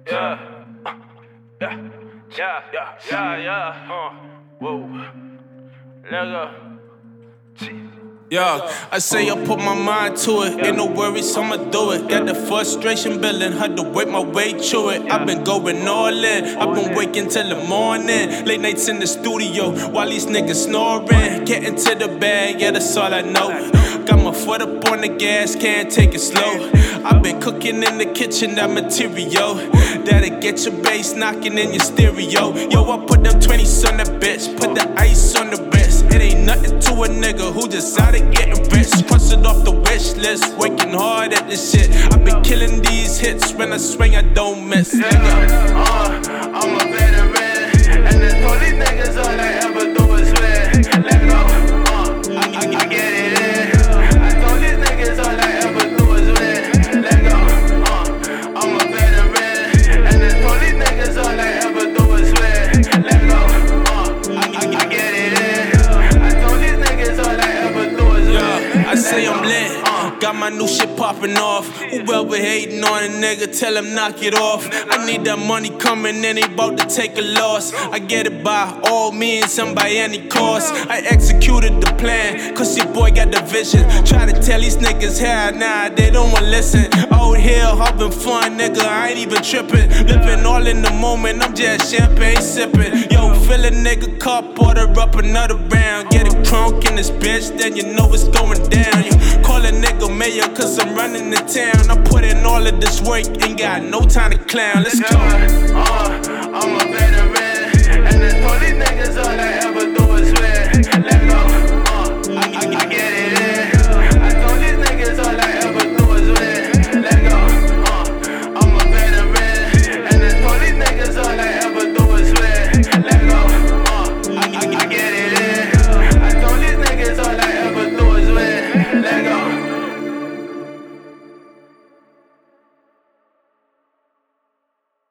Whoa. Nigga. Yeah, I say I put my mind to it. Ain't no worries, I'ma do it. Got the frustration building, had to work my way through it. I've been going all in, I've been waking till the morning. Late nights in the studio while these niggas snoring. Getting to the bag, yeah, that's all I know. Got my foot up on the gas, can't take it slow. I've been cooking in the kitchen, that material that'll get your bass knocking in your stereo. Yo, I put them 20s on the bitch, put the ice on the wrist. It ain't nothing to a nigga who just out of getting rich. Cross it off the wish list, working hard at this shit. I've been killing these hits, when I swing I don't miss. I'm a veteran, and the only niggas all I ever do is win. Let go, I get it in. I told these niggas all I ever do is win. Let go, I'm a veteran, and the only niggas all I ever do is win. Let go, I get it in. I told these niggas all I ever do is win. I say I'm lit. Got my new shit popping off. Whoever hating on a nigga, tell him knock it off. I need that money coming in, ain't about to take a loss. I get it by all means and by any cost. I executed the plan, cause your boy got the vision. Try to tell these niggas here, nah, they don't wanna listen. Out here, having fun, nigga, I ain't even tripping. Living all in the moment, I'm just champagne sipping. Yo, fill a nigga cup, order up another round. Get a crunk in this bitch, then you know it's going down. You call a nigga mayor, cause I'm running the town. I put in all of this work, ain't got no time to clown. Let's go. I'm a veteran, and the only niggas all I